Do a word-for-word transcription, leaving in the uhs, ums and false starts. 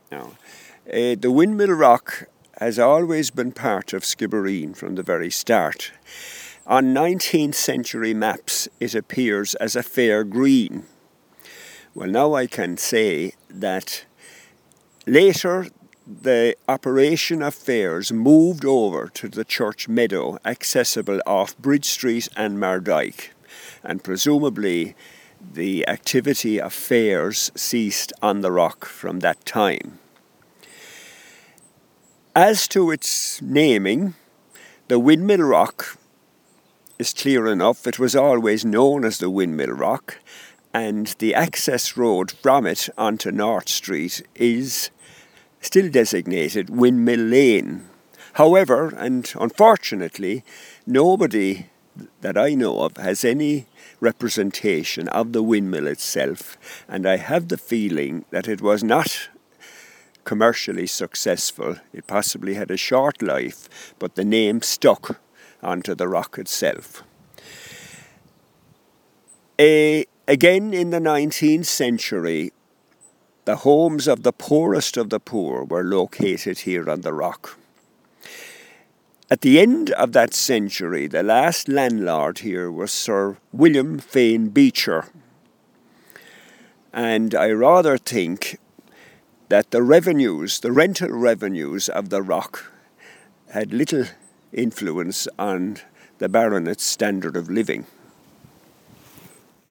Now, uh, the Windmill Rock has always been part of Skibbereen from the very start. On nineteenth century maps, it appears as a fair green. Well, now I can say that later the operation of fairs moved over to the church meadow, accessible off Bridge Street and Mardyke, and presumably the activity of fairs ceased on the rock from that time. As to its naming, the Windmill Rock is clear enough. It was always known as the Windmill Rock, and the access road from it onto North Street is still designated Windmill Lane. However, and unfortunately, nobody that I know of has any representation of the windmill itself, and I have the feeling that it was not commercially successful. It possibly had a short life, but the name stuck onto the rock itself. A, again in the nineteenth century, the homes of the poorest of the poor were located here on the rock. At the end of that century, the last landlord here was Sir William Fane Beecher. And I rather think that the revenues, the rental revenues of the rock had little influence on the baronet's standard of living.